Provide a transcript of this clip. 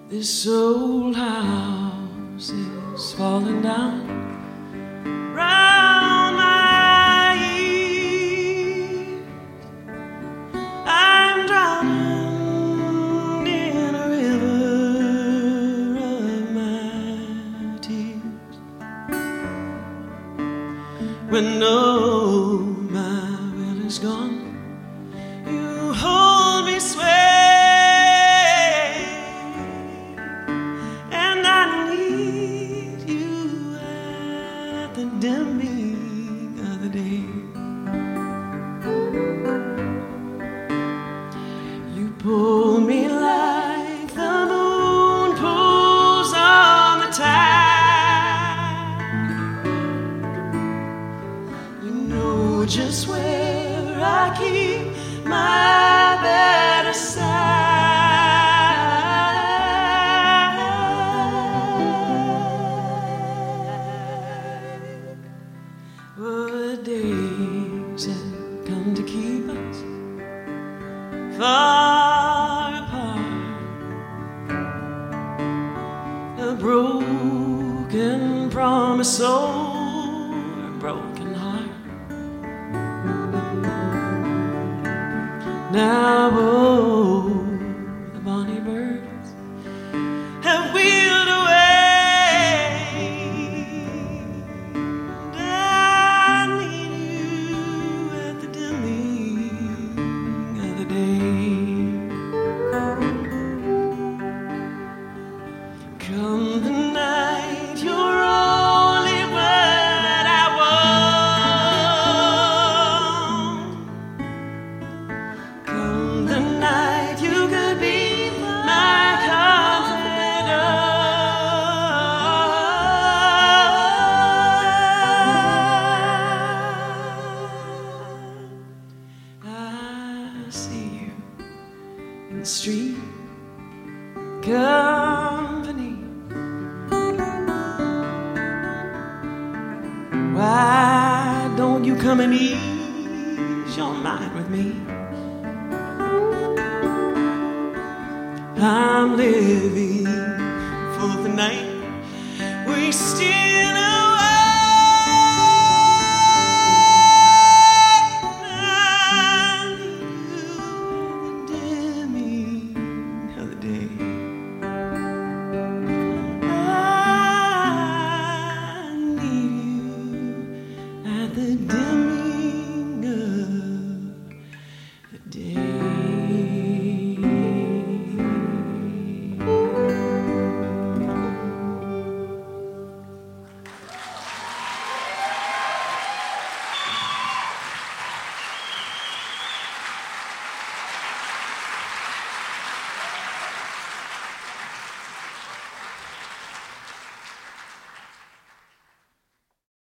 This old house is falling down round my ears. I'm drowning in a river of my tears. When all my will is gone, you hold me sway. Dimming of the day, you pull me like the moon pulls on the tide. You know just where I keep my better side. The days have come to keep us far apart. A broken promise, soul, a broken heart. Now, oh, the bonny birds have wheeled away. Come the night, you're only what I want. Come the night, you could be my confidant. I see you in the street, company. Why don't you come and ease your mind with me? I'm living for the night, wasting away. I knew the dimming of the day.